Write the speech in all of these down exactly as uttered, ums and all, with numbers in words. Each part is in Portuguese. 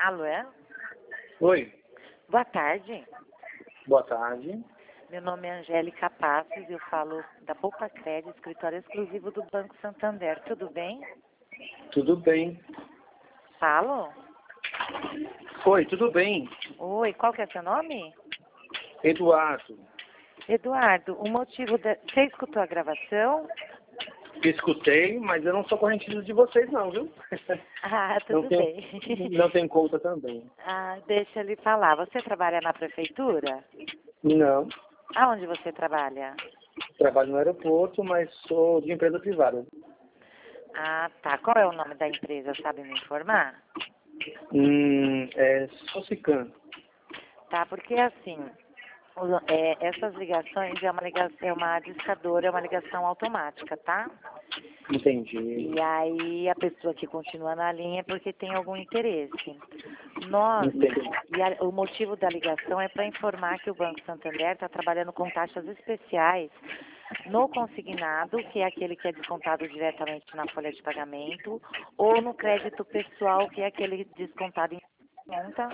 Alô, é? Oi, Boa tarde. boa tarde. Meu nome é Angélica Passos e eu falo da Poupa Crédito, escritório exclusivo do Banco Santander. Tudo bem? Tudo bem? Falo? Oi, tudo bem? Oi, qual que é seu nome? Eduardo, Eduardo, o motivo da... Você escutou a gravação? escutei, mas eu não sou correntino de vocês não, viu? Ah, Não tudo tenho, bem. não tenho conta também. Ah, deixa ele falar. Você trabalha na prefeitura? Não, Aonde você trabalha? trabalho no aeroporto, mas sou de empresa privada. Ah, tá. Qual é o nome da empresa? Sabe me informar? Hum, é Socican. Tá, porque assim, o- é, essas ligações é uma ligação, é uma discadora, é uma ligação automática, tá? Entendi. E aí a pessoa que continua na linha é porque tem algum interesse. Nós, Entendi. e a- o motivo da ligação é para informar que o Banco Santander está trabalhando com taxas especiais no consignado, que é aquele que é descontado diretamente na folha de pagamento, ou no crédito pessoal, que é aquele descontado em conta,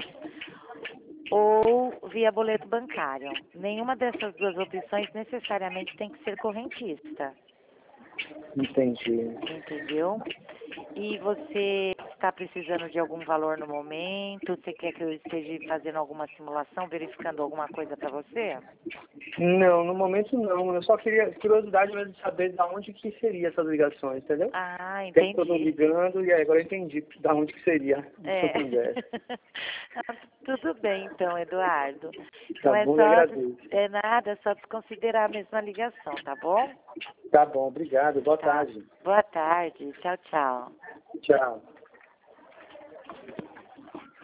ou via boleto bancário. Nenhuma dessas duas opções necessariamente tem que ser correntista, Entendi. entendeu? E você está precisando de algum valor no momento? Você quer que eu esteja fazendo alguma simulação, verificando alguma coisa para você? Não, no momento não. Eu só queria curiosidade mesmo de saber de onde que seria essas ligações, entendeu? Ah, O tempo todo entendi. ligando e aí agora eu entendi da onde que seria do É. Santander. Ah, tudo bem, então, Eduardo. Então Tá é bom, eu só, agradeço. é nada, é só desconsiderar a mesma ligação, tá bom? Tá bom, obrigado. Boa Tá. tarde. Boa tarde. Tchau, tchau. Tchau.